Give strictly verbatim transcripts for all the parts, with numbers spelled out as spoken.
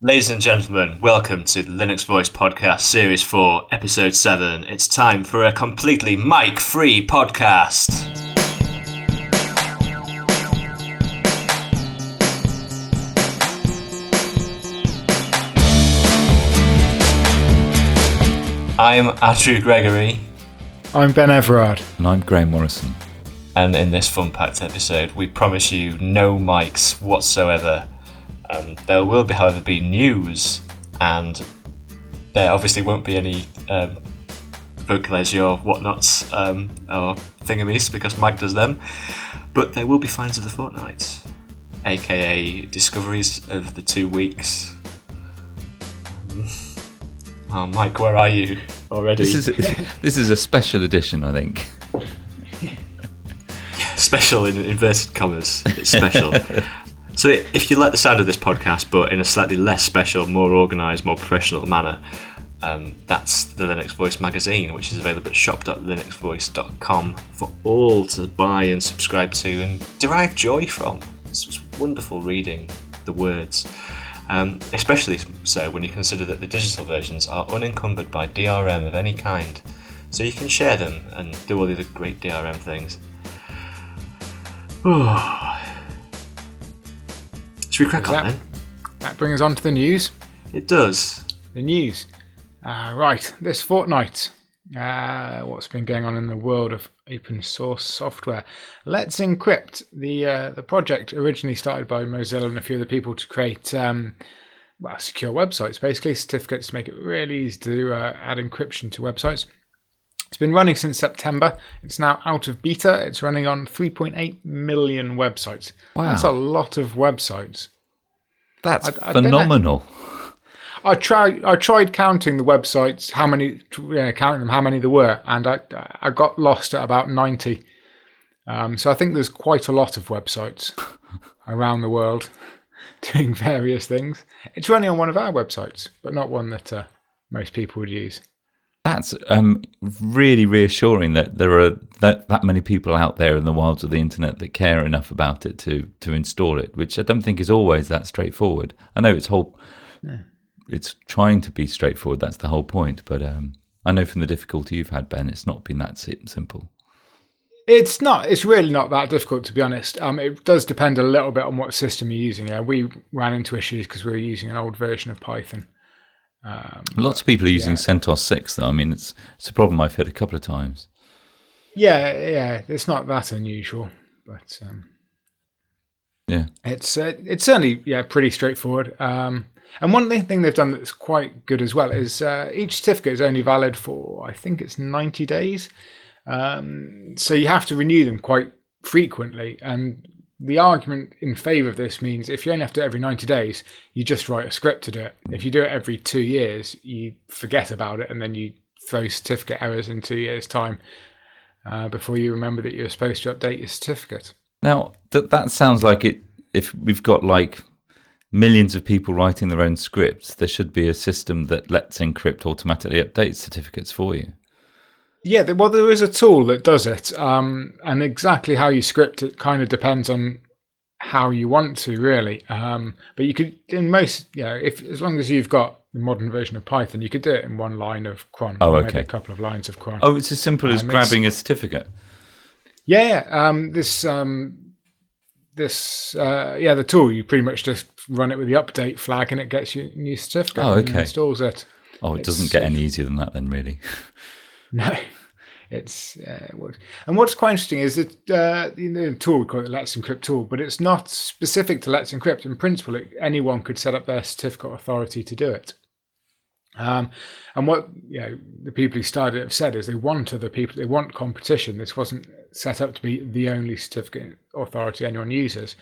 Ladies and gentlemen, welcome to the Linux Voice Podcast Series four, Episode seven. It's time for a completely mic-free podcast. I'm Andrew Gregory. I'm Ben Everard. And I'm Graham Morrison. And in this fun-packed episode, we promise you no mics whatsoever. Um, there will, be, however, be news, and there obviously won't be any um, vocalize your whatnots um, or thingamies because Mike does them. But there will be finds of the fortnight, aka discoveries of the two weeks. Oh, Mike, where are you already? This is a, this is a special edition, I think. Special in inverted commas. It's special. So if you like the sound of this podcast, but in a slightly less special, more organised, more professional manner, um, that's the Linux Voice magazine, which is available at shop dot linux voice dot com for all to buy and subscribe to and derive joy from. It's just wonderful reading the words, um, especially so when you consider that the digital versions are unencumbered by D R M of any kind, so you can share them and do all the other great D R M things. Oh. Should we crack on then? That brings us on to the news. It does. The news. Uh, right, this fortnight, uh, what's been going on in the world of open source software? Let's Encrypt, the uh, the project originally started by Mozilla and a few other people to create um, well, secure websites, basically, certificates to make it really easy to uh, add encryption to websites. It's been running since September. It's now out of beta. It's running on three point eight million websites. Wow. That's a lot of websites. That's I, I phenomenal. I tried. I tried counting the websites, how many, uh, counting them, how many there were, and I I got lost at about ninety. Um, so I think there's quite a lot of websites around the world doing various things. It's running on one of our websites, but not one that uh, most people would use. That's um, really reassuring that there are that, that many people out there in the wilds of the internet that care enough about it to to install it, which I don't think is always that straightforward. I know it's whole, yeah. It's trying to be straightforward. That's the whole point. But um, I know from the difficulty you've had, Ben, it's not been that simple. It's not. It's really not that difficult, to be honest. Um, it does depend a little bit on what system you're using. Yeah, we ran into issues because we were using an old version of Python. Um, Lots of people are using yeah. CentOS six, though. I mean, it's it's a problem I've had a couple of times. Yeah, yeah, it's not that unusual, but um, yeah, it's uh, it's certainly yeah pretty straightforward. Um, and one thing they've done that's quite good as well is uh, each certificate is only valid for I think it's ninety days, um, so you have to renew them quite frequently. And the argument in favour of this means if you only have to do it every ninety days, you just write a script to do it. If you do it every two years, you forget about it and then you throw certificate errors in two years' time uh, before you remember that you're supposed to update your certificate. Now, that that sounds like it. If we've got like millions of people writing their own scripts, there should be a system that Let's Encrypt automatically updates certificates for you. Yeah, well, there is a tool that does it, um, and exactly how you script it kind of depends on how you want to, really. Um, but you could, in most, you know, if as long as you've got the modern version of Python, you could do it in one line of cron. Oh, or okay. Maybe a couple of lines of cron. Oh, it's as simple as um, grabbing a certificate. Yeah, yeah. Um, this, um, this, uh, yeah, the tool. You pretty much just run it with the update flag, and it gets you a new certificate. Oh, okay. And installs it. Oh, it It's, doesn't get any easier than that, then, really. No, it's uh, and what's quite interesting is that uh, the tool we call it the Let's Encrypt tool, but it's not specific to Let's Encrypt. In principle, it, anyone could set up their certificate authority to do it. Um, and what you know, the people who started it have said is they want other people, they want competition. This wasn't set up to be the only certificate authority anyone uses,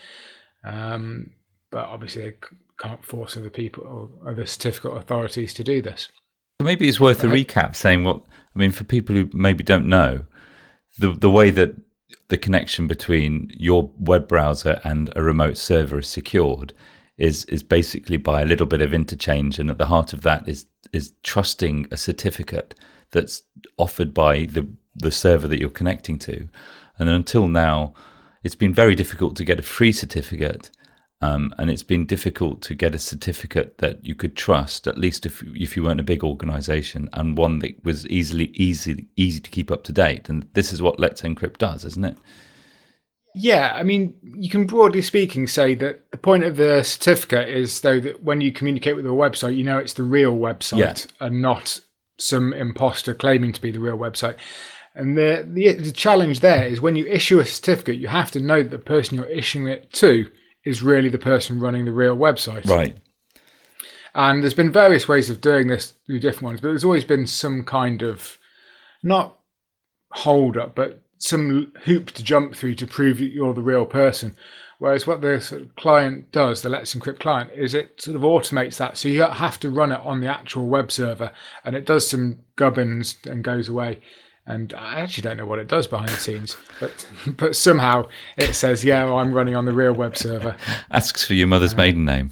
um, but obviously they can't force other people or other certificate authorities to do this. Maybe it's worth a recap saying what, I mean, for people who maybe don't know, the the way that the connection between your web browser and a remote server is secured is is basically by a little bit of interchange, and at the heart of that is is trusting a certificate that's offered by the the server that you're connecting to. And until now, it's been very difficult to get a free certificate Um, and it's been difficult to get a certificate that you could trust, at least if if you weren't a big organisation, and one that was easily easy easy to keep up to date. And this is what Let's Encrypt does, isn't it? Yeah, I mean, you can broadly speaking say that the point of the certificate is though that when you communicate with a website, you know it's the real website Yeah. and not some imposter claiming to be the real website. And the, the the challenge there is when you issue a certificate, you have to know that the person you're issuing it to is really the person running the real website. Right. And there's been various ways of doing this through different ones, but there's always been some kind of not hold up, but some hoop to jump through to prove that you're the real person. Whereas what the sort of client does, the Let's Encrypt client, is it sort of automates that. So you have to run it on the actual web server, and it does some gubbins and goes away. And I actually don't know what it does behind the scenes, but but somehow it says, yeah, well, I'm running on the real web server. Asks for your mother's maiden name.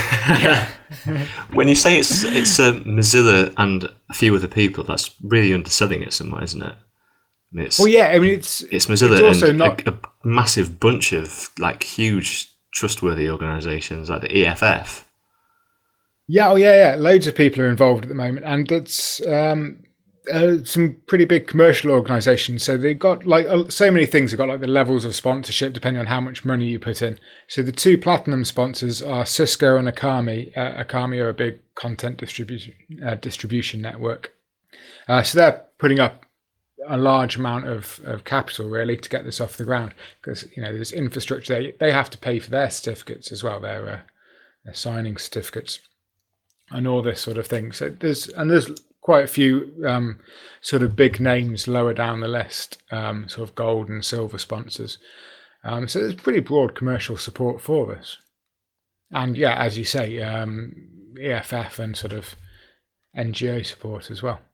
When you say it's it's uh, Mozilla and a few other people, that's really underselling it somewhere, isn't it? I mean, it's, Well, yeah, I mean, it's it's Mozilla it's also and not- a, a massive bunch of like huge trustworthy organisations like the E F F. Yeah, oh yeah, yeah. Loads of people are involved at the moment, and it's um, uh, some pretty big commercial organisations. So they've got like uh, so many things. They've got like the levels of sponsorship depending on how much money you put in. So the two platinum sponsors are Cisco and Akami. Uh, Akami are a big content distribution uh, distribution network. Uh, so they're putting up a large amount of, of capital really to get this off the ground because you know there's infrastructure. They they have to pay for their certificates as well. Their, uh, their signing certificates. And all this sort of thing. So there's and there's quite a few um, sort of big names lower down the list, um, sort of gold and silver sponsors. Um, so there's pretty broad commercial support for this. And yeah, as you say, um, E F F and sort of N G O support as well.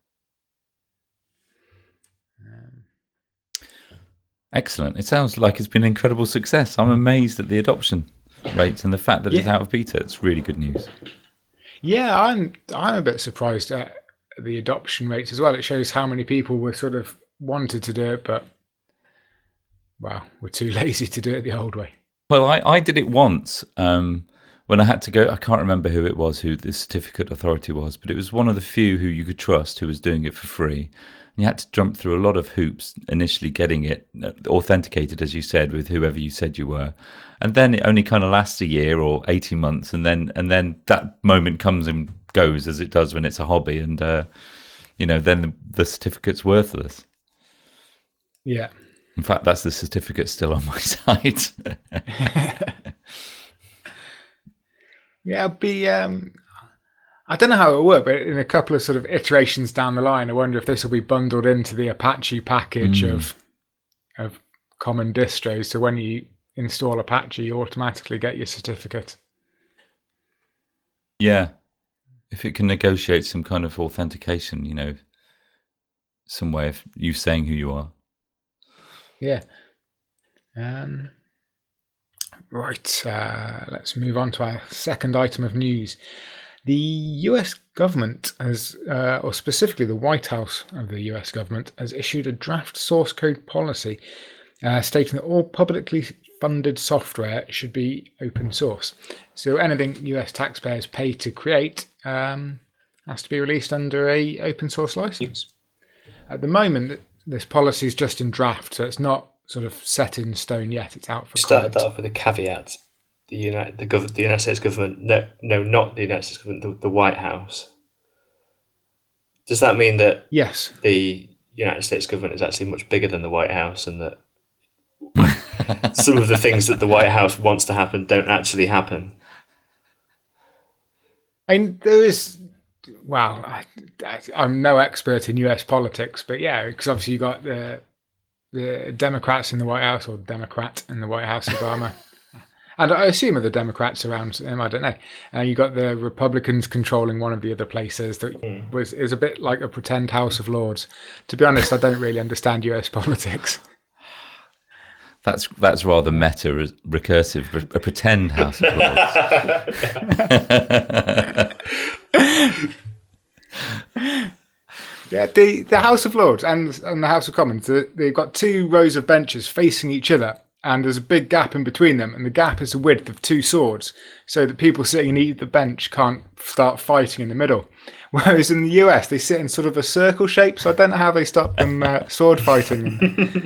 Um, Excellent. It sounds like it's been an incredible success. I'm amazed at the adoption rates and the fact that it's Yeah. out of beta. It's really good news. Yeah, I'm I'm a bit surprised at the adoption rates as well. It shows how many people were sort of wanted to do it, but well, we're too lazy to do it the old way. Well, I, I did it once um, when I had to go. I can't remember who it was, who the certificate authority was, but it was one of the few who you could trust who was doing it for free. And you had to jump through a lot of hoops initially getting it authenticated, as you said, with whoever you said you were. And then it only kind of lasts a year or eighteen months. And then and then that moment comes and goes as it does when it's a hobby. And, uh, you know, then the, the certificate's worthless. Yeah. In fact, that's the certificate still on my site. Yeah, it'll be. Um, I don't know how it will work, but in a couple of sort of iterations down the line, I wonder if this will be bundled into the Apache package Mm. of of common distros. So when you install Apache, you automatically get your certificate. Yeah. If it can negotiate some kind of authentication, you know, some way of you saying who you are. Yeah. Um, right. Uh, let's move on to our second item of news. The U S government has, uh, or specifically the White House of the U S government, has issued a draft source code policy uh, stating that all publicly funded software should be open source. So anything U S taxpayers pay to create um, has to be released under a open source license. At the moment, this policy is just in draft, so it's not sort of set in stone yet. It's out for Started comment. that off with a caveat. The United, the, gov- the United States government, no, no, not the United States government, the, the White House. Does that mean that Yes. the United States government is actually much bigger than the White House, and that some of the things that the White House wants to happen don't actually happen? I mean, there is, well, I, I, I'm no expert in U S politics, but yeah, because obviously you got the the Democrats in the White House, or Democrat in the White House, Obama. And I assume other Democrats around him, I don't know. Uh, you got the Republicans controlling one of the other places that Mm. was is a bit like a pretend House of Lords. To be honest, I don't really understand U S politics. That's that's rather meta, re- recursive, re- a pretend House of Lords. Yeah, the, the House of Lords and and the House of Commons, the, they've got two rows of benches facing each other, and there's a big gap in between them, and the gap is the width of two swords, so that people sitting in either bench can't start fighting in the middle. Whereas in the U S, they sit in sort of a circle shape, so I don't know how they stop them uh, sword fighting.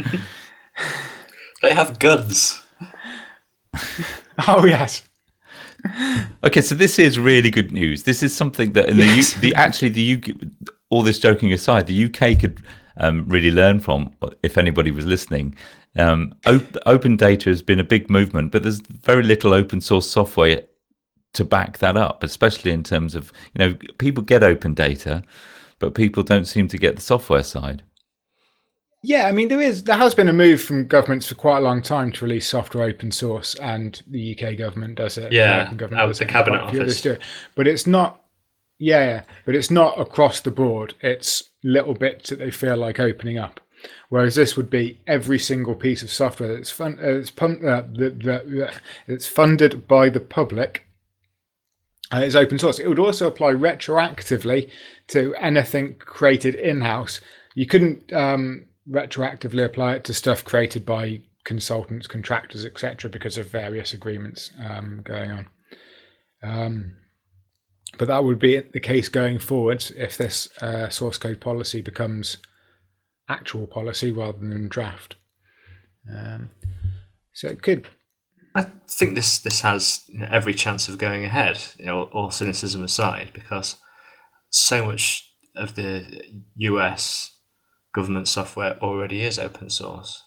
They have guns. Oh, yes. Okay, so this is really good news. This is something that in the Yes. U, the actually the U K, all this joking aside, the U K could um, really learn from if anybody was listening. Um, op- open data has been a big movement, but there's very little open source software to back that up, especially in terms of, you know, people get open data, but people don't seem to get the software side. Yeah, I mean, there is there has been a move from governments for quite a long time to release software open source, and the U K government does it. Yeah, American government out does the it, Cabinet quite a few others Office. do it. But it's not. Yeah, yeah, but it's not across the board. It's little bits that they feel like opening up. Whereas this would be every single piece of software that's fun, uh, it's, pun, uh, that, that, it's funded by the public. Uh, it's open source. It would also apply retroactively to anything created in-house. You couldn't um, retroactively apply it to stuff created by consultants, contractors, et cetera, because of various agreements um, going on. Um, but that would be the case going forward if this uh, source code policy becomes actual policy rather than draft. Um, so it could. I think this this has, you know, every chance of going ahead, you know, all cynicism aside, because so much of the U S government software already is open source.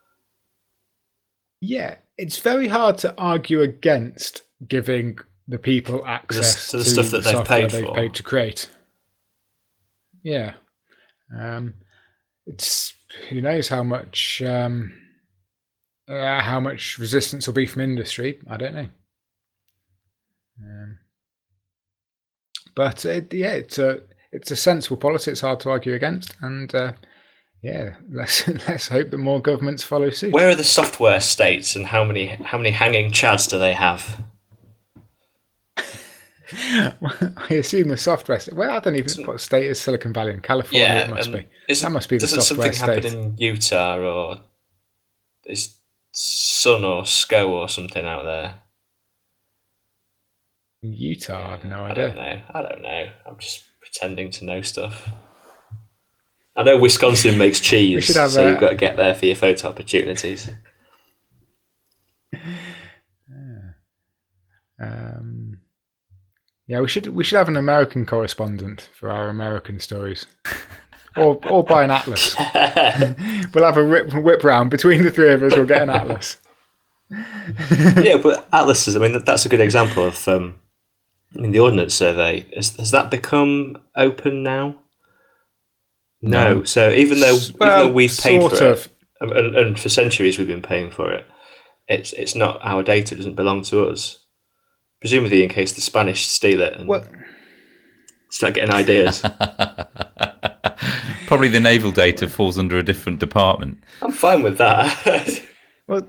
Yeah, it's very hard to argue against giving the people access to the to stuff that the they've software paid they've for. paid to create. Yeah, um, it's who knows how much um, uh, how much resistance will be from industry. I don't know, um, but it, yeah, it's a it's a sensible policy. It's hard to argue against, and uh, yeah, let's let's hope that more governments follow suit. Where are the software states, and how many how many hanging chads do they have? I assume the software. Well, I don't even know what state is Silicon Valley in California. Yeah, it must and be. isn't- That must be the doesn't software something state. happen in Utah, or is Sun or SCO or something out there? In Utah, I have no I don't idea. know. I don't know. I'm just pretending to know stuff. I know Wisconsin makes cheese, should have so a- you've got to get there for your photo opportunities. Um, yeah, we should we should have an American correspondent for our American stories, or or buy an atlas. We'll have a whip, whip round between the three of us. We'll get an atlas. Yeah, but atlases, I mean, that- that's a good example of, um, I mean, the Ordnance Survey, has, has that become open now? No. No. So even though, even Well, though we've paid sort for of. it, and, and for centuries we've been paying for it, it's it's not our data, it doesn't belong to us. Presumably in case the Spanish steal it and Well, start getting ideas. Probably the naval data falls under a different department. I'm fine with that. well,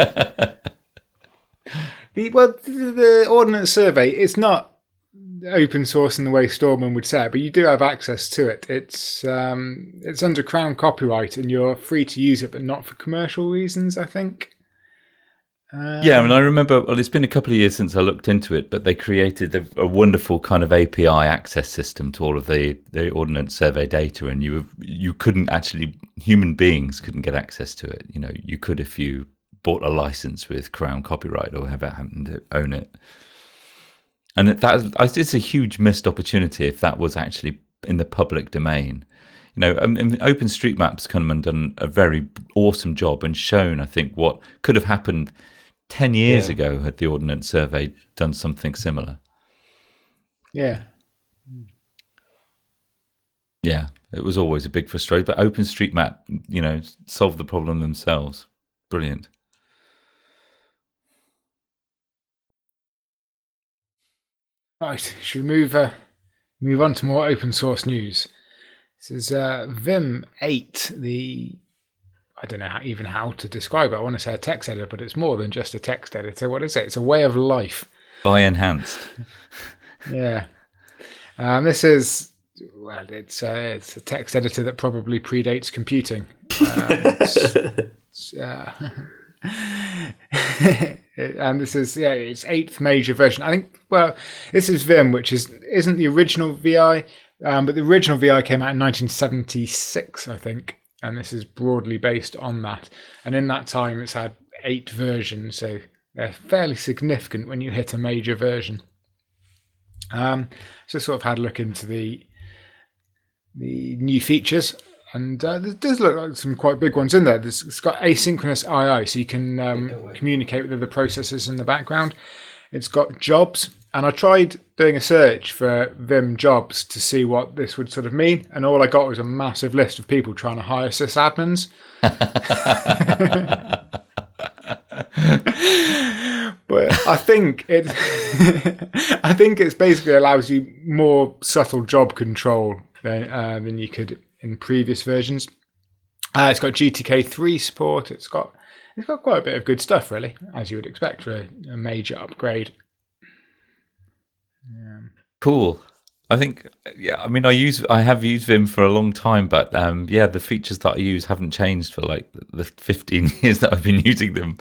the well the, the Ordnance Survey. It's not open source in the way Stallman would say, but you do have access to it. It's um, it's under Crown copyright, and you're free to use it, but not for commercial reasons, I think. Um, Yeah, and I remember, well, it's been a couple of years since I looked into it, but they created a, a wonderful kind of A P I access system to all of the, the Ordnance Survey data, and you you couldn't actually, human beings couldn't get access to it. You know, you could if you bought a license with Crown copyright or whoever happened to own it. And that it's a huge missed opportunity if that was actually in the public domain. You know, um, and OpenStreetMap's come and done a very awesome job and shown, I think, what could have happened ten years Yeah. ago had the Ordnance Survey done something similar. Yeah. Yeah, it was always a big frustration. But OpenStreetMap, you know, solved the problem themselves. Brilliant. Right. Should we move uh, move on to more open source news? This is uh, Vim eight, the I don't know how, even how to describe it. I want to say a text editor, but it's more than just a text editor. What is it? It's a way of life. By enhanced. Yeah. Um, this is, well, it's, uh, it's a text editor that probably predates computing. Um, it's, it's, uh, And this is yeah, its eighth major version. I think. Well, this is Vim, which is isn't the original V I, um, but the original V I came out in nineteen seventy-six, I think, and this is broadly based on that. And in that time, it's had eight versions, so they're fairly significant when you hit a major version. Um, so sort of had a look into the the new features. And uh, there does look like some quite big ones in there. There's, it's got asynchronous I O, so you can um, communicate with other processes in the background. It's got jobs, and I tried doing a search for Vim jobs to see what this would sort of mean, and all I got was a massive list of people trying to hire sysadmins. But I think it, I think it's basically allows you more subtle job control than uh, than you could in previous versions. Uh, it's got G T K three support. It's got it's got quite a bit of good stuff, really, as you would expect for a, a major upgrade. Yeah. Cool. I think, yeah, I mean, I use, I have used Vim for a long time, but um, yeah, the features that I use haven't changed for like the fifteen years that I've been using them.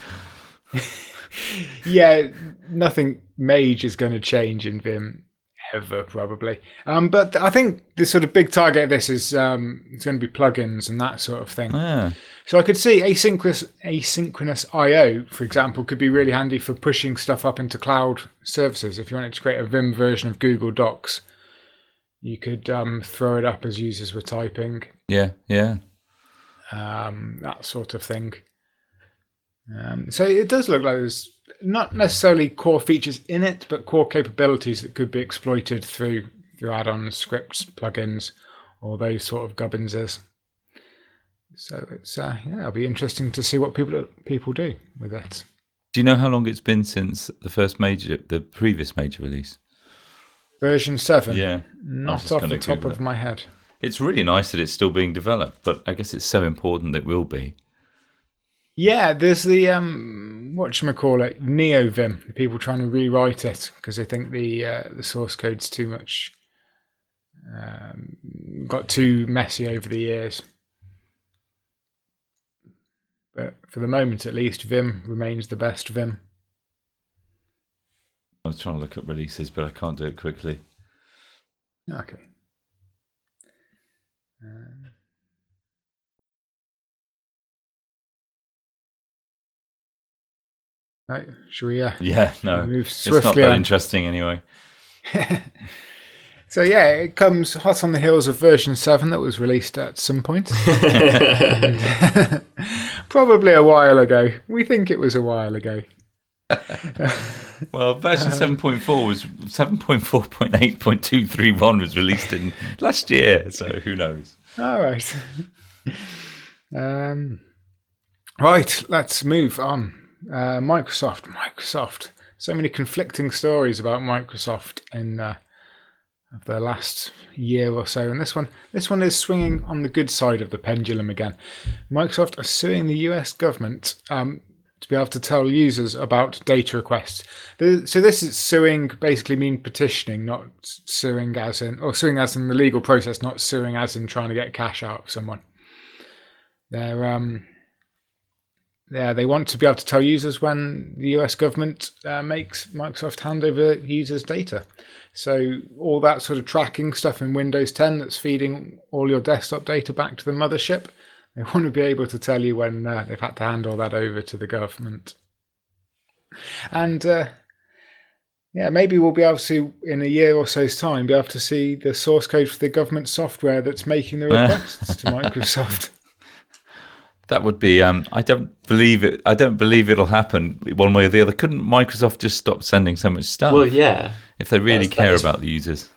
Yeah, nothing major is going to change in Vim ever, probably. Um, but I think the sort of big target of this is um, it's going to be plugins and that sort of thing. Ah, So I could see asynchronous asynchronous I O, for example, could be really handy for pushing stuff up into cloud services. If you wanted to create a Vim version of Google Docs, you could um, throw it up as users were typing, yeah, yeah. um, that sort of thing. Um, so it does look like there's not necessarily core features in it, but core capabilities that could be exploited through through add-ons, scripts, plugins, or those sort of gubbinses. So it's uh, yeah, it'll be interesting to see what people people do with it. Do you know how long it's been since the first major, the previous major release? Version seven. Yeah, I was Not just off gonna the top Google of it. my head. It's really nice that it's still being developed, but I guess it's so important that it will be. Yeah, there's the um, whatchamacallit, NeoVim. The people trying to rewrite it because they think the uh, the source code's too much, um, got too messy over the years. But for the moment, at least, Vim remains the best Vim. I was trying to look at releases, but I can't do it quickly. Okay. Um, right, shall we uh, Yeah, no, move it's not swiftly that on? interesting anyway. So yeah, it comes hot on the heels of version seven that was released at some point. Probably a while ago. We think it was a while ago. Well, version seven point four was seven point four point eight point two three one was released in last year, so who knows? All right. Um, right, let's move on. Uh, Microsoft, Microsoft. So many conflicting stories about Microsoft in uh, the last year or so, and this one, this one is swinging on the good side of the pendulum again. Microsoft are suing the U S government um, to be able to tell users about data requests. The, so this is suing, basically mean petitioning, not suing as in, or suing as in the legal process, not suing as in trying to get cash out of someone. They're um, yeah, they want to be able to tell users when the U S government uh, makes Microsoft hand over users' data. So all that sort of tracking stuff in Windows ten that's feeding all your desktop data back to the mothership, they want to be able to tell you when uh, they've had to hand all that over to the government. And uh, yeah, maybe we'll be able to, in a year or so's time, be able to see the source code for the government software that's making the requests to Microsoft. That would be. Um, I don't believe it. I don't believe it'll happen one way or the other. Couldn't Microsoft just stop sending so much stuff? Well, yeah. if they really That's- that care is- about the users.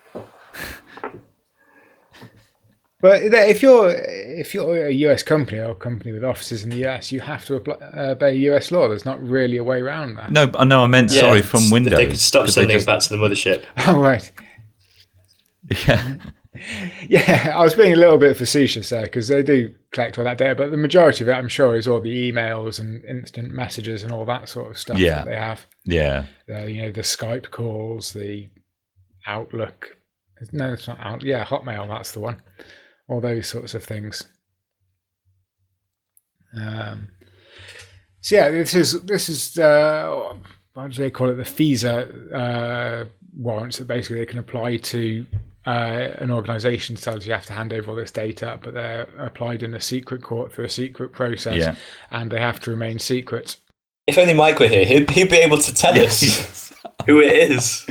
But if you're if you're a U S company or a company with offices in the U S, you have to apply, uh, obey U S law. There's not really a way around that. No, I know. I meant Yeah, sorry from s- Windows. They could stop Could they sending just- it back to the mothership. Oh, right. Yeah, Yeah, I was being a little bit facetious there because they do collect all that data, but the majority of it, I'm sure, is all the emails and instant messages and all that sort of stuff Yeah. that they have. yeah. Uh, you know, the Skype calls, the Outlook. No, it's not Out. Yeah, Hotmail. That's the one. All those sorts of things. Um, So yeah, this is this is uh, what do they call it? The FISA uh, warrants that basically they can apply to uh, an organisation tells you have to hand over all this data, but they're applied in a secret court through a secret process, Yeah. and they have to remain secret. If only Mike were here, he'd, he'd be able to tell us who it is.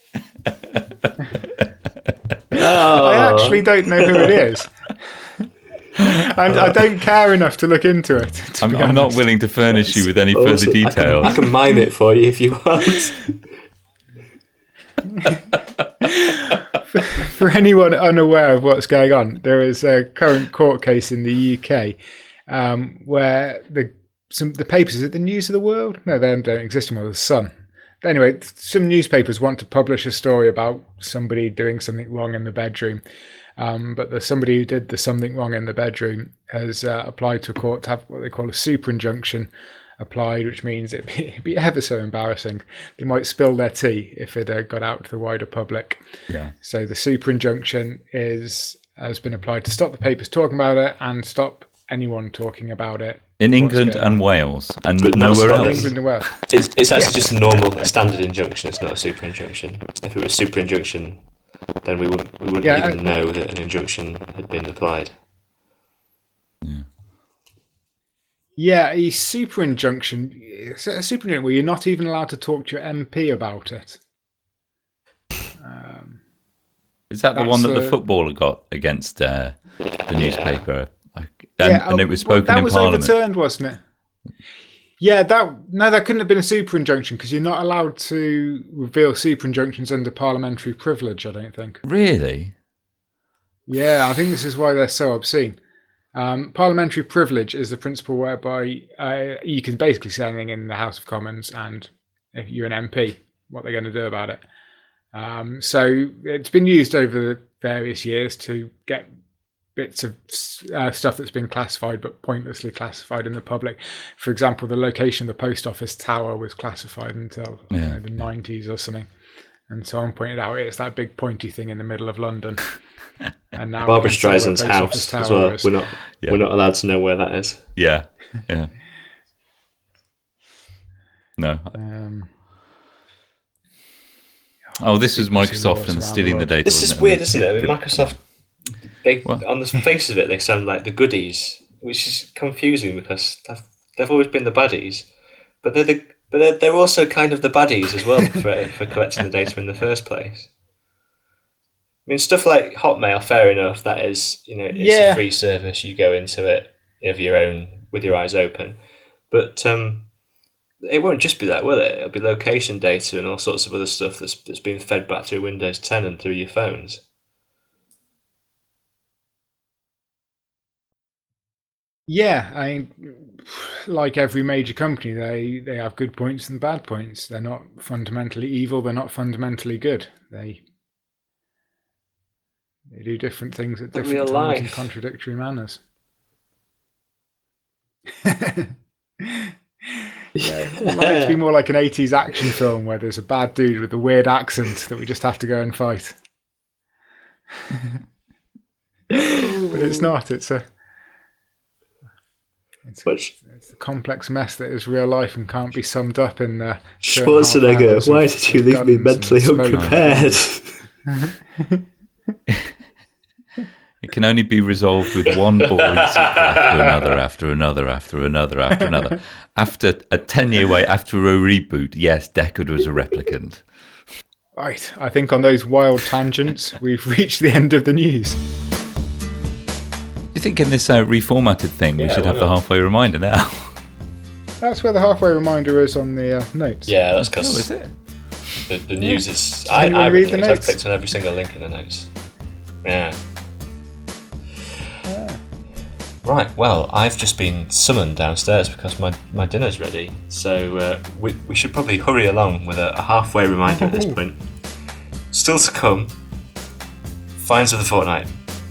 Oh. I actually don't know who it is. And I don't care enough to look into it. to I'm, be I'm not honest. willing to furnish you with any Awesome. further details. I can, I can mime it for you if you want. For anyone unaware of what's going on, there is a current court case in the U K um, where the some the papers, is it the News of the World? No, they don't exist anymore. The Sun. But anyway, some newspapers want to publish a story about somebody doing something wrong in the bedroom. Um, but the somebody who did the something wrong in the bedroom has uh, applied to a court to have what they call a super injunction applied, which means it'd be, it'd be ever so embarrassing. They might spill their tea if it uh, got out to the wider public. Yeah. So the super injunction is has been applied to stop the papers talking about it and stop anyone talking about it In England going and Wales, and But not nowhere Scotland. else. England and Wales. It's, it's actually just a normal, a standard injunction. It's not a super injunction. If it was super injunction, then we wouldn't we wouldn't Yeah, even I- know that an injunction had been applied. Yeah, a super injunction. It's a super injunction where you're not even allowed to talk to your M P about it. Um, Is that the That's one that the a- footballer got against uh, the Yeah. newspaper? Like, and, yeah, and it oh, was well, spoken that in was Parliament. overturned, wasn't it? Yeah, that no, that couldn't have been a super injunction because you're not allowed to reveal super injunctions under parliamentary privilege. I don't think. Really? Yeah, I think this is why they're so obscene. Um, parliamentary privilege is the principle whereby uh, you can basically say anything in the House of Commons, and if you're an M P, what they're going to do about it. Um, so it's been used over the various years to get bits of uh, stuff that's been classified but pointlessly classified in the public. For example, the location of the post office tower was classified until I don't Yeah. know, the nineties or something. And someone pointed out it's that big pointy thing in the middle of London. And now Barbara we can say where Streisand's post office house as tower well. is. We're not Yeah. we're not allowed to know where that is. Yeah. Yeah. No. Um, Oh, this was secrecy Microsoft laws and around stealing the the world. data. This is wasn't weird, isn't it? I mean, Yeah. Microsoft, they What? on the face of it, they sound like the goodies, which is confusing because they've, they've always been the baddies, but they're the but they're, they're also kind of the baddies as well for for collecting the data in the first place. I mean, stuff like Hotmail, fair enough. That is, you know, it's Yeah. a free service. You go into it of your own with your eyes open, but um, it won't just be that, will it? It'll be location data and all sorts of other stuff that's that's being fed back through Windows ten and through your phones. Yeah, I mean, like every major company, they they have good points and bad points. They're not fundamentally evil. They're not fundamentally good. They they do different things at The different real times in life. contradictory manners. Yeah, it might be more like an eighties action film where there's a bad dude with a weird accent that we just have to go and fight. But it's not. It's a it's a, Which it's a complex mess that is real life and can't be summed up in uh, two and a half Schwarzenegger, hours why of- did you of leave me guns and mentally smoke. unprepared? It can only be resolved with one boring sequel after another, after another, after another, after another. After a ten-year wait, after a reboot, yes, Deckard was a replicant. Right, I think on those wild tangents, we've reached the end of the news. Do you think in this uh, reformatted thing we Yeah, should why have the not? halfway reminder now? That's where the halfway reminder is on the uh, notes. Yeah, that's Oh, is because it? the, the news is. I, Anyone I read read the the I've notes? clicked on every single link in the notes. Yeah. Right, well, I've just been summoned downstairs because my, my dinner's ready. So uh, we, we should probably hurry along with a, a halfway reminder at this Ooh. point. Still to come, Finds of the Fortnight.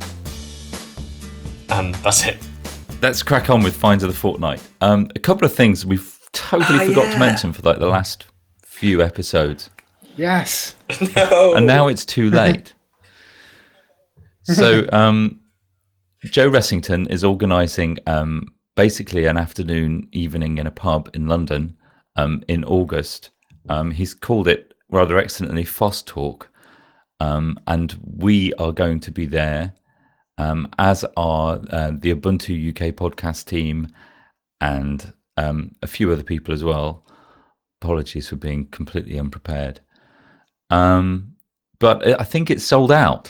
And that's it. Let's crack on with Finds of the Fortnight. Um, a couple of things we've totally Ah, forgot yeah. to mention for like the last few episodes. Yes. No. And now it's too late. So um, Joe Ressington is organising um, basically an afternoon, evening in a pub in London um, in August. Um, he's called it rather excellently Foss Talk, um, and we are going to be there, um, as are uh, the Ubuntu U K podcast team and um, a few other people as well. Apologies for being completely unprepared. Um, but I think it's sold out.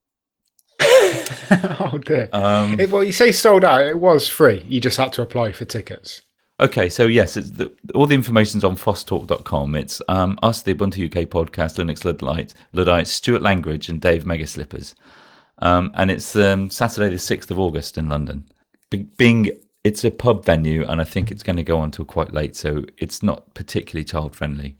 Oh dear. Um, It- well, you say sold out. It was free. You just had to apply for tickets. Okay, so yes, it's the, all the information's on foss talk dot com. It's um, us, the Ubuntu U K podcast, Linux Luddites, Luddites, Stuart Langridge, and Dave Megaslippers. Um, and it's um, Saturday, the sixth of August in London. Be- being it's a pub venue, and I think it's going to go on till quite late, so it's not particularly child friendly.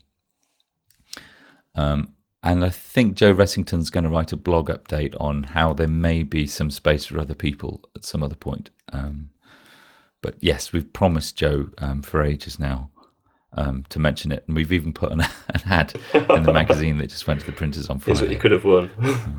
Um, and I think Joe Ressington's going to write a blog update on how there may be some space for other people at some other point. Um, But yes, we've promised Joe um, for ages now um, to mention it, and we've even put an, an ad in the magazine that just went to the printers on Here's what Friday. you could have won.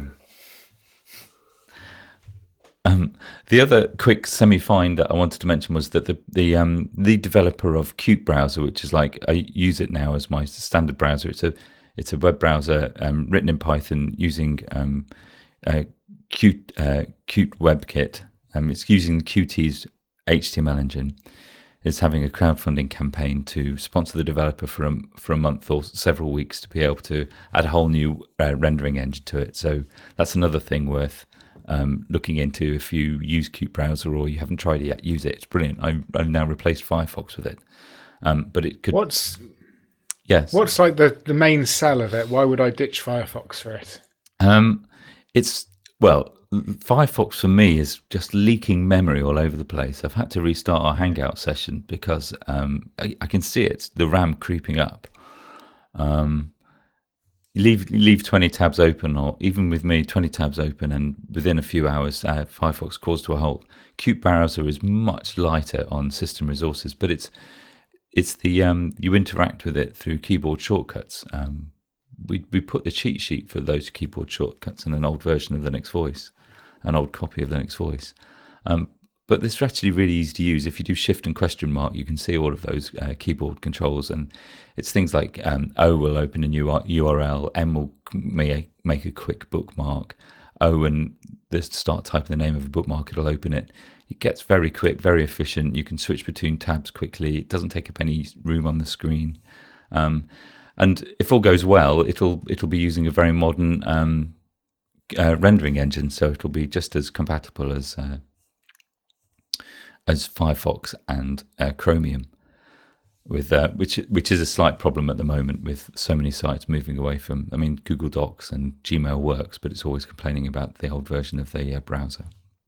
Um, the other quick semi-find that I wanted to mention was that the the um, the developer of Qt browser, which is like I use it now as my standard browser. It's a it's a web browser um, written in Python using um, uh, Qt uh, Qt WebKit. Um, it's using Qt's H T M L engine. Is having a crowdfunding campaign to sponsor the developer for a, for a month or several weeks to be able to add a whole new uh, rendering engine to it. So that's another thing worth um, looking into if you use Qt browser or you haven't tried it yet. Use it; it's brilliant. I, I've now replaced Firefox with it, um, but it could. What's Yes. what's like the, the main sell of it? Why would I ditch Firefox for it? Um, it's well, Firefox for me is just leaking memory all over the place. I've had to restart our Hangout session because um, I, I can see it, the RAM creeping up. Um, you leave you leave twenty tabs open, or even with me, twenty tabs open, and within a few hours, uh, Firefox calls to a halt. Qt browser is much lighter on system resources, but it's it's the um, you interact with it through keyboard shortcuts. Um, we we put the cheat sheet for those keyboard shortcuts in an old version of Linux Voice, an old copy of Linux Voice. Um, but this is actually really easy to use. If you do shift and question mark, you can see all of those uh, keyboard controls, and it's things like um, O will open a new U R L, M will make make a quick bookmark, O and the start typing the name of a bookmark, it'll open it. It gets very quick, very efficient. You can switch between tabs quickly. It doesn't take up any room on the screen. Um, and if all goes well, it'll it'll be using a very modern um, uh, rendering engine, so it'll be just as compatible as uh, as Firefox and uh, Chromium, with uh, which which is a slight problem at the moment with so many sites moving away from. I mean, Google Docs and Gmail works, but it's always complaining about the old version of the uh, browser.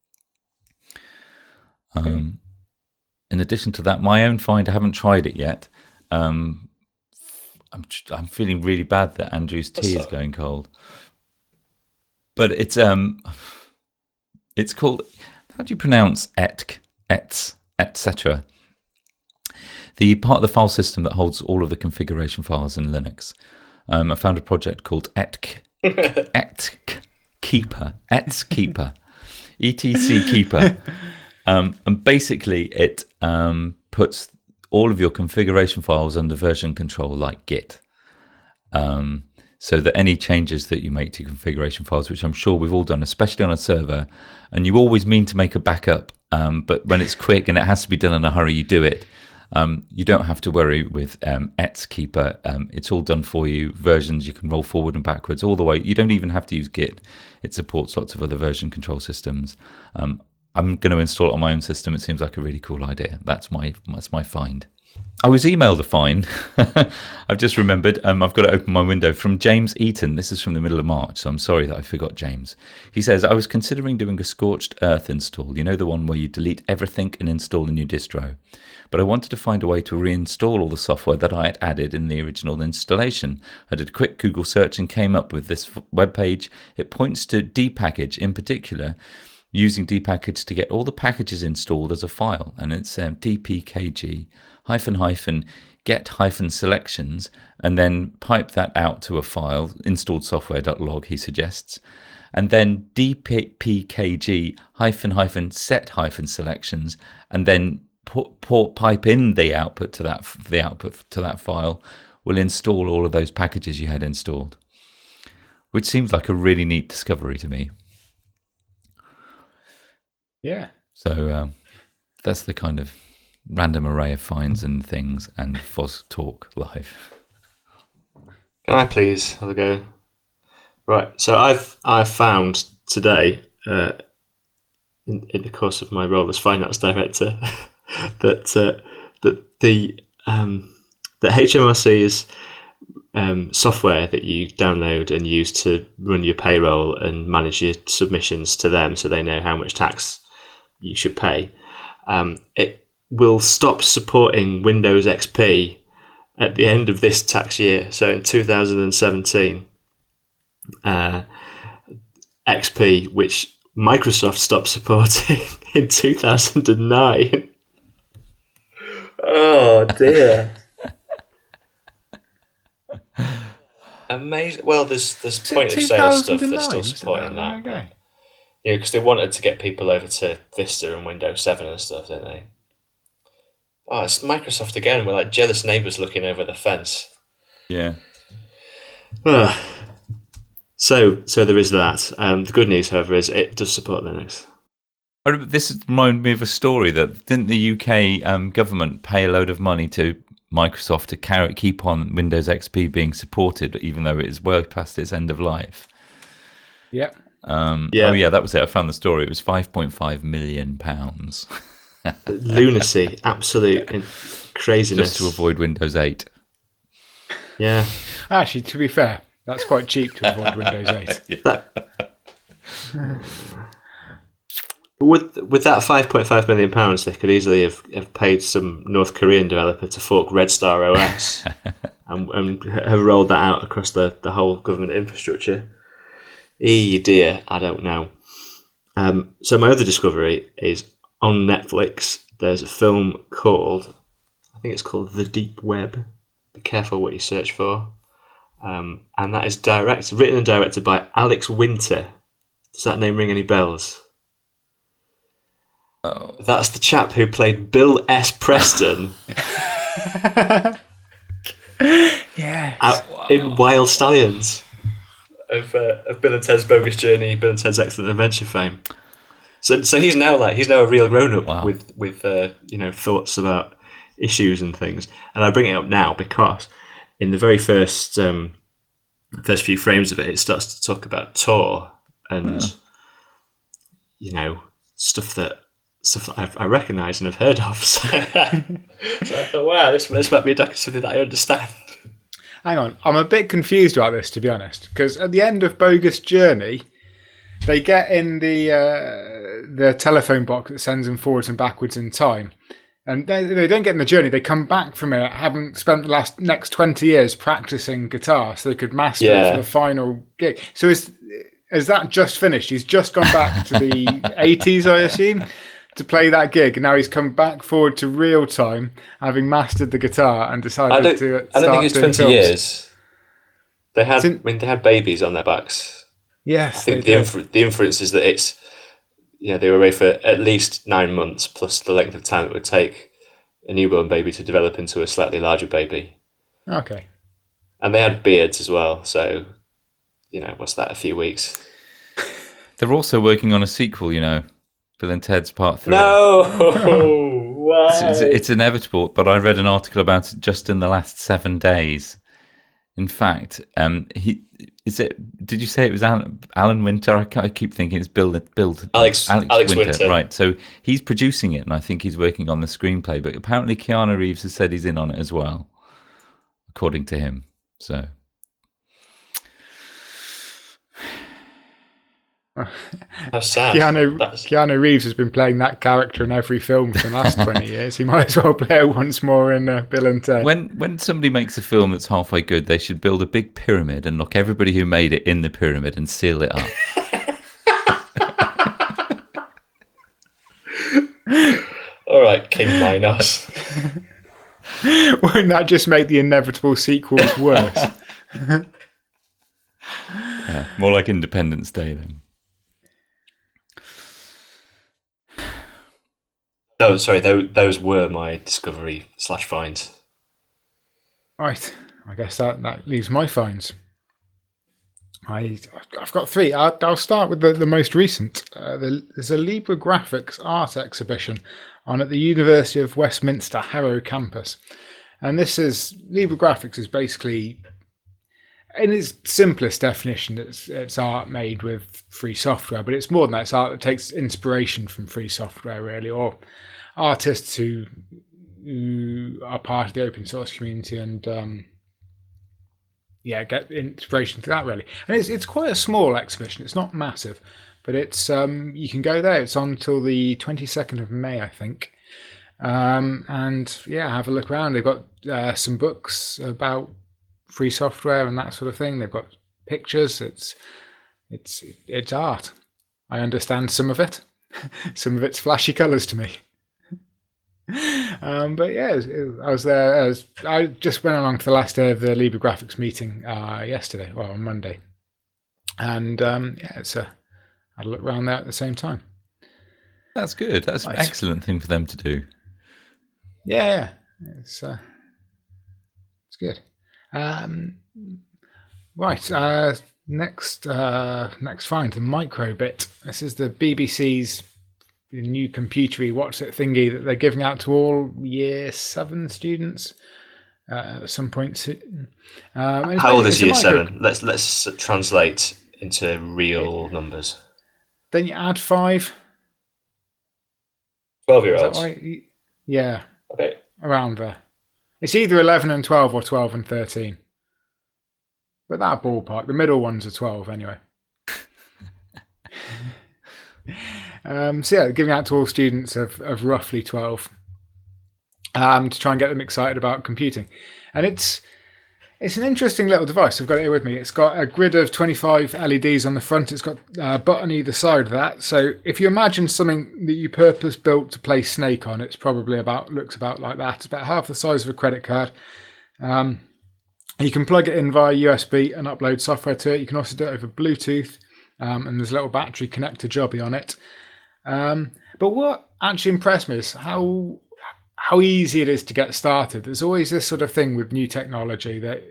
Um, in addition to that, my own find, I haven't tried it yet. Um, I'm I'm feeling really bad that Andrew's tea is going cold, but it's um, it's called. How do you pronounce etc, ets, et cetera? The part of the file system that holds all of the configuration files in Linux. Um, I found a project called etc, etc keeper, etc keeper, etc keeper. Um, and basically, it um, puts all of your configuration files under version control, like Git, um, so that any changes that you make to configuration files, which I'm sure we've all done, especially on a server, and you always mean to make a backup, um, but when it's quick and it has to be done in a hurry, you do it. Um, you don't have to worry with um, etskeeper. Um, it's all done for you. Versions you can roll forward and backwards all the way. You don't even have to use Git. It supports lots of other version control systems. Um, I'm going to install it on my own system. It seems like a really cool idea. That's my that's my find. I was emailed a find. I've just remembered. Um, I've got to open my window from James Eaton. This is from the middle of March, so I'm sorry that I forgot James. He says, I was considering doing a scorched earth install. You know, the one where you delete everything and install a new distro. But I wanted to find a way to reinstall all the software that I had added in the original installation. I did a quick Google search and came up with this web page. It points to dpackage in particular, using dpackage to get all the packages installed as a file, and it's um, dpkg hyphen hyphen get hyphen selections, and then pipe that out to a file, installed software.log, he suggests, and then dpkg hyphen hyphen set hyphen selections, and then put, port pipe in the output to that the output to that file will install all of those packages you had installed, which seems like a really neat discovery to me. Yeah. So um, that's the kind of random array of finds and things and Foz Talk Live. Can I please have a go? Right. So I've I've found today, uh, in, in the course of my role as finance director, that uh, that the um, that H M R C's um, software that you download and use to run your payroll and manage your submissions to them, so they know how much tax you should pay, um, it will stop supporting Windows X P at the end of this tax year. So in two thousand seventeen, uh, X P, which Microsoft stopped supporting in two thousand nine. Oh dear. Amazing. Well, there's there's point of sale stuff that's still supporting that. Okay. Yeah, because they wanted to get people over to Vista and Windows seven and stuff, didn't they? Oh, it's Microsoft again. We're like jealous neighbours looking over the fence. Yeah. Uh, so, so there is that. Um, the good news, however, is it does support Linux. I remember, this reminded me of a story that didn't the U K um, government pay a load of money to Microsoft to carry, keep on Windows X P being supported, even though it is well past its end of life. Yeah. Um, Yeah. Oh yeah, that was it. I found the story. It was five point five million pounds. Lunacy, absolute in- craziness. Just to avoid Windows eight. Yeah. Actually, to be fair, that's quite cheap to avoid Windows eight. That, with with that five point five million pounds, they could easily have, have paid some North Korean developer to fork Red Star O S and, and have rolled that out across the, the whole government infrastructure. E dear, I don't know. Um, so my other discovery is on Netflix. There's a film called, I think it's called The Deep Web. Be careful what you search for. Um, and that is direct, written and directed by Alex Winter. Does that name ring any bells? Oh. That's the chap who played Bill S. Preston Yeah. out in Wild Stallions of, uh, of Bill and Ted's Bogus Journey, Bill and Ted's Excellent Adventure fame. So, so he's now like he's now a real grown up Wow. with with uh, you know thoughts about issues and things. And I bring it up now because in the very first um, first few frames of it, it starts to talk about Tor and Yeah. you know stuff that stuff that I've, I recognise and have heard of. So, so I thought, wow, this this might be something that I understand. Hang on, I'm a bit confused about this, to be honest, because at the end of Bogus Journey, they get in the uh, the telephone box that sends them forwards and backwards in time, and they, they don't get in the journey. They come back from it, having spent the last next twenty years practicing guitar, so they could master it Yeah. for the final gig. So is is that just finished? He's just gone back to the eighties, I assume, to play that gig, and now he's come back forward to real time, having mastered the guitar and decided I don't, to. I don't start think it's doing twenty films. years. They had Since- I mean, they had babies on their backs. I Yes, think they the did. infer- the inference is that it's yeah they were away for at least nine months plus the length of time it would take a newborn baby to develop into a slightly larger baby, Okay. and they had beards as well. So you know what's that? A few weeks. They're also working on a sequel, you know, Bill and Ted's Part Three. No, why? It's, it's, it's inevitable, but I read an article about it just in the last seven days. In fact, um, he is it. Did you say it was Alan, Alan Winter? I, ca- I keep thinking it's Bill. Bill Alex- Alex Winter. right? So he's producing it, and I think he's working on the screenplay. But apparently, Keanu Reeves has said he's in on it as well, according to him. So How sad. Keanu, That's- Keanu Reeves has been playing that character in every film for the last twenty years. He might as well play it once more in uh, Bill and Ted. when when somebody makes a film that's halfway good, they should build a big pyramid and lock everybody who made it in the pyramid and seal it up. All right, King Minos. Wouldn't that just make the inevitable sequels worse? Yeah, more like Independence Day then. No, sorry, those, those were my discovery slash finds. Right. I guess that, that leaves my finds. I, I've got three. I'll, I'll start with the, the most recent. Uh, the, there's a Libra Graphics art exhibition on at the University of Westminster Harrow campus. And this is, Libra Graphics is basically, in its simplest definition, it's, it's art made with free software, but it's more than that. It's art that takes inspiration from free software, really, or artists who, who are part of the open source community and um, yeah, get inspiration to that, really. And it's it's quite a small exhibition. It's not massive, but it's um, you can go there. It's on till the twenty-second of May, I think. Um, and yeah, have a look around. They've got uh, some books about free software and that sort of thing. They've got pictures. It's it's it's art. I understand some of it. Some of it's flashy colours to me. Um, but yeah, it was, it, I was there. I, was, I just went along to the last day of the Libra Graphics meeting uh, yesterday, well, on Monday, and um, yeah, it's a. I had a look around there at the same time. That's good. That's Nice. an excellent thing for them to do. Yeah, yeah, it's uh, it's good. Um, right, uh, next uh, next find, the Microbit. This is the B B C's new computery what's it thingy that they're giving out to all year seven students uh, at some point soon. Um, and it's How old ba- is it's a year micro- seven? Let's let's translate into real numbers. Then you add five. Twelve year Is that olds. right? Y- Yeah, Okay. around there. It's either eleven and twelve or twelve and thirteen. But that ballpark, the middle ones are twelve anyway. Um, so yeah, giving out to all students of, of roughly twelve um, to try and get them excited about computing. And it's it's an interesting little device. I've got it here with me. It's got a grid of twenty-five L E Ds on the front. It's got a button either side of that. So if you imagine something that you purpose built to play Snake on, it's probably about looks about like that. It's about half the size of a credit card. Um, you can plug it in via U S B and upload software to it. You can also do it over Bluetooth, um, and there's a little battery connector jobby on it. Um, but what actually impressed me is how how easy it is to get started. There's always this sort of thing with new technology that,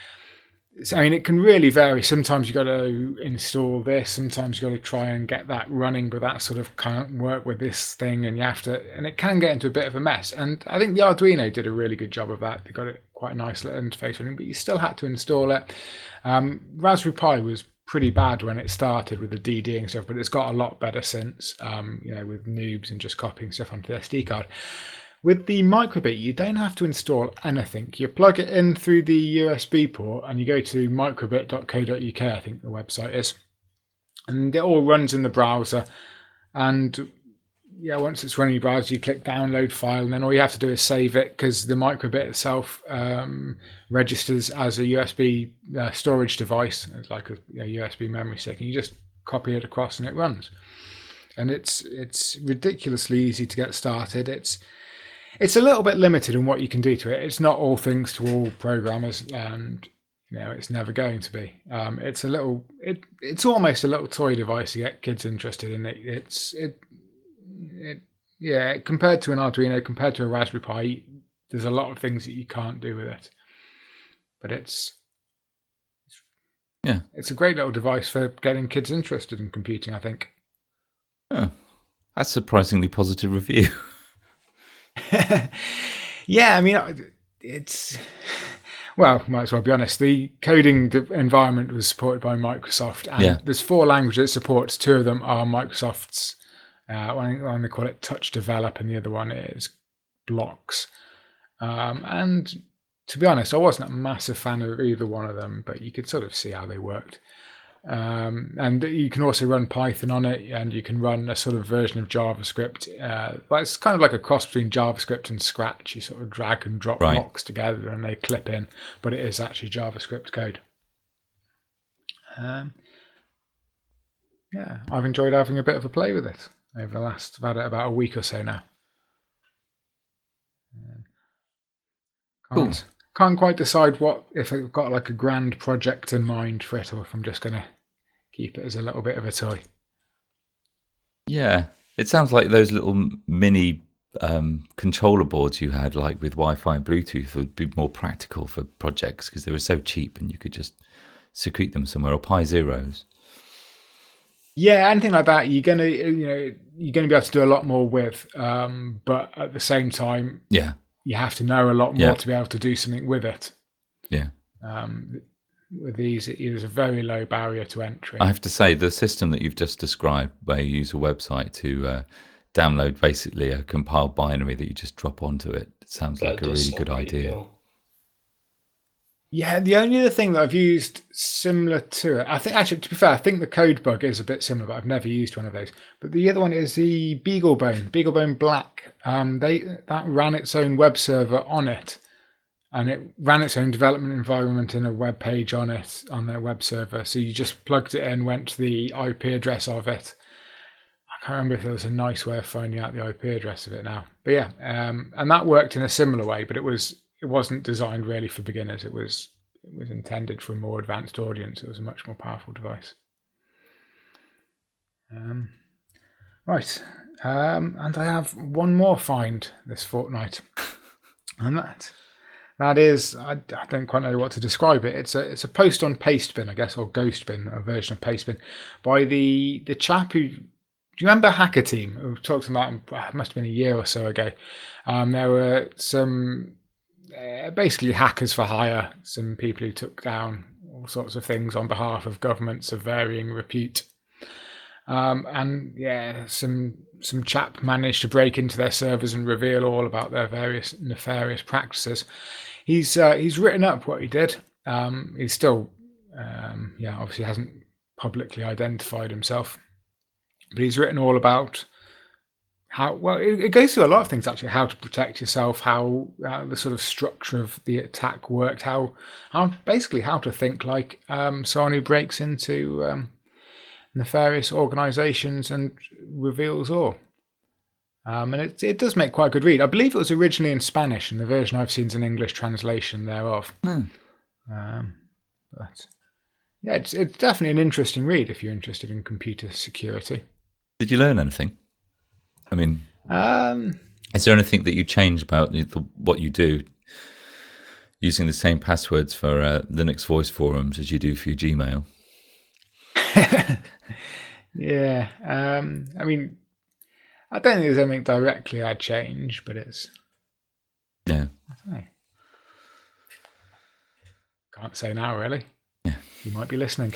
I mean, it can really vary. Sometimes you got to install this. Sometimes you got to try and get that running, but that sort of can't work with this thing, and you have to, and it can get into a bit of a mess. And I think the Arduino did a really good job of that. They got it quite a nice little interface with it, but you still had to install it. Um, Raspberry Pi was pretty bad when it started with the D D and stuff, but it's got a lot better since, um, you know, with noobs and just copying stuff onto the S D card. With the Microbit, you don't have to install anything. You plug it in through the U S B port and you go to microbit dot co dot U K, I think the website is, and it all runs in the browser. And yeah, once it's running your browser, you click download file, and then all you have to do is save it, because the Microbit itself um, registers as a U S B uh, storage device. It's like a, a U S B memory stick, and you just copy it across and it runs. And it's it's ridiculously easy to get started. It's it's a little bit limited in what you can do to it. It's not all things to all programmers, and you know, it's never going to be. Um, it's a little it it's almost a little toy device to get kids interested in it. It's it. It, yeah, compared to an Arduino, compared to a Raspberry Pi, there's a lot of things that you can't do with it. But it's, it's yeah, it's a great little device for getting kids interested in computing, I think. Oh, that's a surprisingly positive review. Yeah, I mean, it's, well, might as well be honest. The coding environment was supported by Microsoft, and Yeah. there's four languages it supports. Two of them are Microsoft's. Uh, one, one they call it Touch Develop, and the other one is Blocks. Um, and to be honest, I wasn't a massive fan of either one of them, but you could sort of see how they worked. Um, and you can also run Python on it, and you can run a sort of version of JavaScript. Uh, but it's kind of like a cross between JavaScript and Scratch. You sort of drag and drop Right. blocks together, and they clip in, but it is actually JavaScript code. Um, yeah, I've enjoyed having a bit of a play with it over the last, about about a week or so now. Can't, can't quite decide what, if I've got like a grand project in mind for it, or if I'm just going to keep it as a little bit of a toy. Yeah, it sounds like those little m- mini um, controller boards you had, like with Wi-Fi and Bluetooth, would be more practical for projects because they were so cheap and you could just secrete them somewhere, or Pi Zeros. Yeah, anything like that, you're gonna, you know, you're gonna be able to do a lot more with. Um, but at the same time, Yeah, you have to know a lot more Yeah. to be able to do something with it. yeah. Um, with these, it is a very low barrier to entry. I have to say, the system that you've just described, where you use a website to uh, download basically a compiled binary that you just drop onto it, it sounds That like a does really sound good idea. ideal. Yeah, the only other thing that I've used similar to it, I think actually, to be fair, I think the code bug is a bit similar, but I've never used one of those. But the other one is the BeagleBone, BeagleBone Black. Um, they that ran its own web server on it, and it ran its own development environment and a web page on it on their web server. So you just plugged it in, went to the I P address of it. I can't remember if there was a nice way of finding out the I P address of it now, but yeah, um, and that worked in a similar way, but it was. It wasn't designed really for beginners. It was it was intended for a more advanced audience. It was a much more powerful device. Um, right, um, and I have one more find this fortnight, and that that is I, I don't quite know what to describe it. It's a it's a post on Pastebin, I guess, or Ghostbin, a version of Pastebin, by the the chap who. Do you remember Hacker Team? We talked about it must have been a year or so ago. Um, there were some. Uh, basically hackers for hire, some people who took down all sorts of things on behalf of governments of varying repute. Um, and yeah, some some chap managed to break into their servers and reveal all about their various nefarious practices. He's uh, he's written up what he did. Um, he's still, um, yeah, obviously hasn't publicly identified himself, but he's written all about how well it, it goes through a lot of things actually. How to protect yourself, how, how the sort of structure of the attack worked, how how basically how to think like um, someone who breaks into um, nefarious organisations and reveals all. Um, and it it does make quite a good read. I believe it was originally in Spanish, and the version I've seen is an English translation thereof. Mm. Um, but yeah, it's it's definitely an interesting read if you're interested in computer security. Did you learn anything? I mean, Um, is there anything that you change about the, the, what you do using the same passwords for uh, Linux voice forums as you do for your Gmail? yeah, um, I mean, I don't think there's anything directly I'd change, but it's Yeah. I don't know. Can't say now, really. Yeah. You might be listening.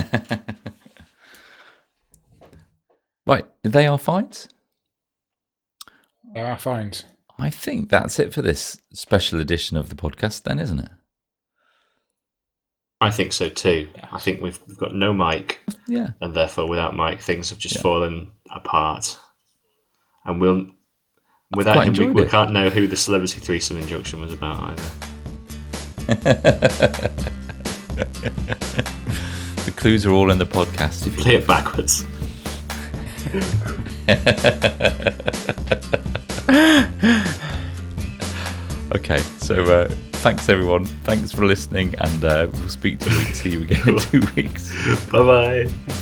Right, they are fines. There are fines. I think that's it for this special edition of the podcast, then, isn't it? I think so too. I think we've, we've got no mic, Yeah. and therefore without Mike, things have just Yeah. fallen apart. And we'll, quite without him, we, enjoyed we it. can't know who the celebrity threesome injunction was about either. The clues are all in the podcast. If you Play it backwards. Okay, so uh, thanks everyone. Thanks for listening, and uh, we'll speak to you. See you again in two weeks. Bye bye.